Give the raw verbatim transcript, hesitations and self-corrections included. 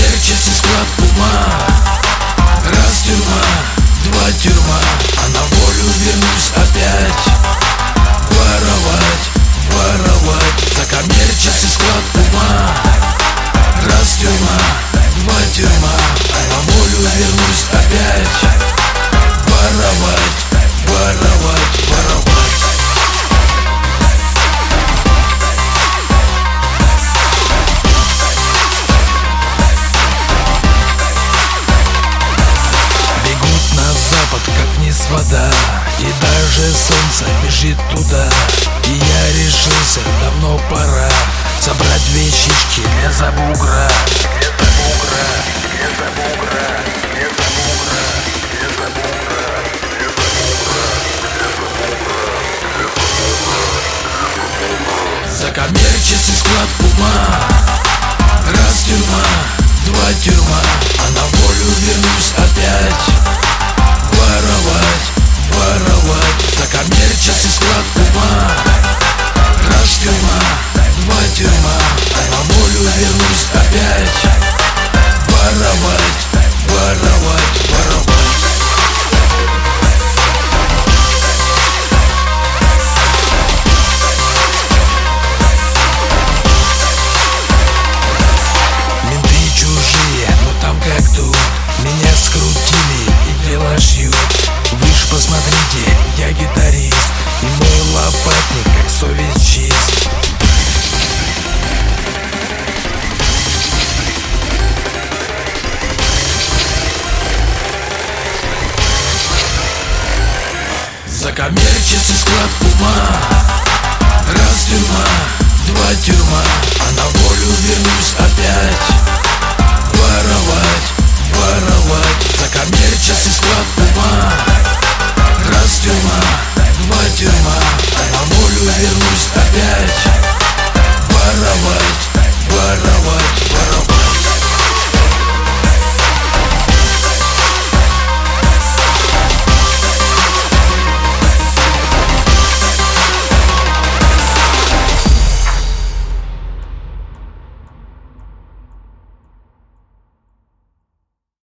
коммерческий склад ума. Раз тюрьма, два тюрьма, а на волю вернусь опять. Воровать, воровать за коммерческий склад ума. Раз тюрьма, два тюрьма, а на волю вернусь опять. Воровать, воровать, воровать. Как вниз вода, и даже солнце бежит туда. И я решился, давно пора собрать вещички для забугра. Для забугра, для забугра, для забугра, для забугра, для забугра, для забугра. За коммерческий склад ума. Раз тюрьма, два тюрьма, а на волю вернусь опять. Воровать, воровать за коммерческий склад ума. Раз тюрьма, два тюрьма, а на волю вернусь опять. Воровать, воровать, воровать. Менты чужие, но там как тут. Меня скрутили и дело шьют. Вы ж посмотрите, я гитарист, и мой лопатник как совесть чист. За коммерческий склад ума. Раз тюрьма, два тюрьма, а на волю вернусь опять.